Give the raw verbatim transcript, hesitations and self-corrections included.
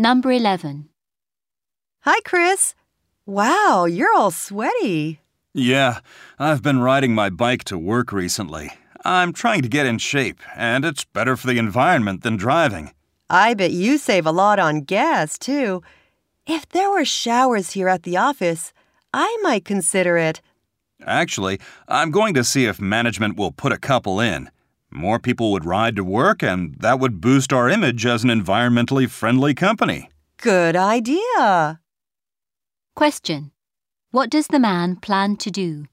Number eleven. Hi, Chris. Wow, you're all sweaty. Yeah, I've been riding my bike to work recently. I'm trying to get in shape, and it's better for the environment than driving. I bet you save a lot on gas, too. If there were showers here at the office, I might consider it. Actually, I'm going to see if management will put a couple in. More people would ride to work, and that would boost our image as an environmentally friendly company. Good idea. Question. What does the man plan to do?